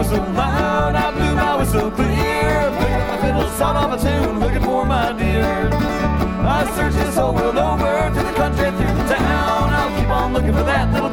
whistle loud, I blew my whistle clear. Picked up my fiddle, sawed off a tune, looking for my dear. I searched this whole world over, through the country, through the town. I'll keep on looking for that little